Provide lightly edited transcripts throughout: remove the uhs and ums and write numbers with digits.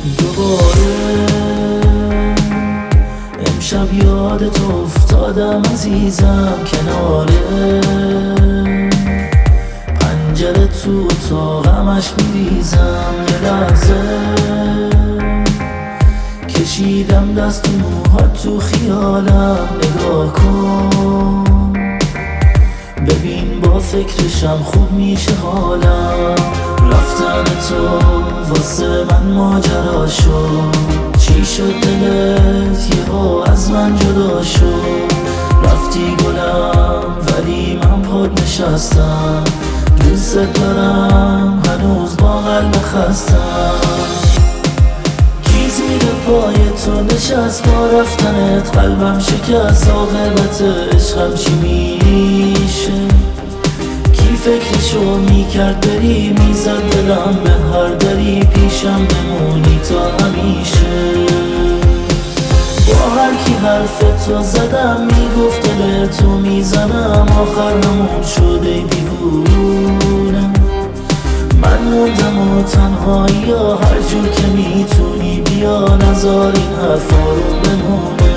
دوباره امشب یادت افتادم عزیزم، کناره پنجره تو اتاقمش میریزم. یه لحظه کشیدم دست تو موهات تو خیالم، نگاه کن ببین با فکرشم خوب میشه حالم. رفتن تو واسه من ماجرا شد، چی شد دلت یهو از من جدا شد؟ رفتی گلم ولی من پاد نشستم، دوست دارم هنوز با قلب خستم. کی زیر پای تو نشست با رفتنت، قلبم شکست عاقبت عشقم چی میشه؟ کی فکرشو میکرد بری، میزد دلم به هر دری، پیشم بمونی تا همیشه. با هر کی حرف تو زدم میگفت دل تو میزنم، آخر همون شده دیوونم. من موندم و تنهایی یا هر جور که میتونی بیا، نذار این حرفا رو بمونه.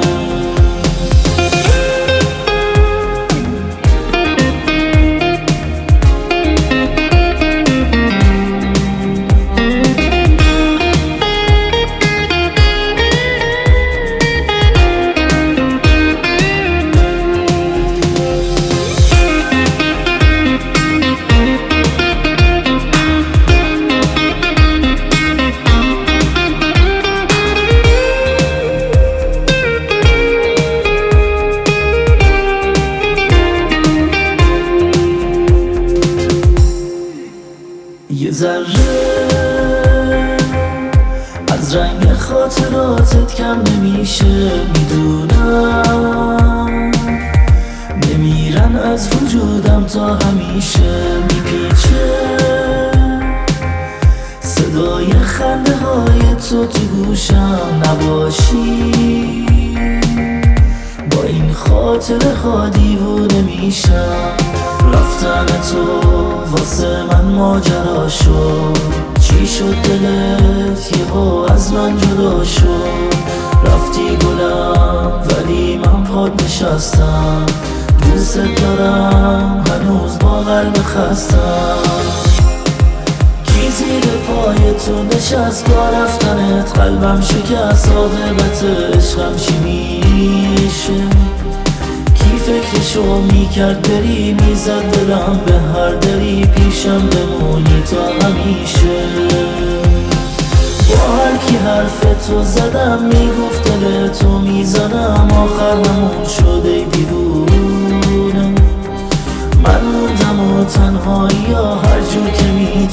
یه ذره از رنگ خاطراتت کم نمیشه، میدونم نمیرن از وجودم تا همیشه. میپیچه صدای خنده های تو تو گوشم، نباشی با این خاطره ها دیوونه میشم. رفتن تو واسه من ماجرا شد، چی شد دلت یهو از من جدا شد؟ رفتی گلم ولی من پاد نشستم، دوست دارم هنوز با قلب خستم. کی زیر پای تو نشست با رفتنت، قلبم شکست عاقبت عشقم چی میشه؟ فکرشو میکرد بری، میزد دلم به هر دری، پیشم بمونی تا همیشه. با هر کی حرف تو زدم میگفت دل تو میزنم، آخر همون شده دیوونم. من موندم و تنهایی یا هر جور که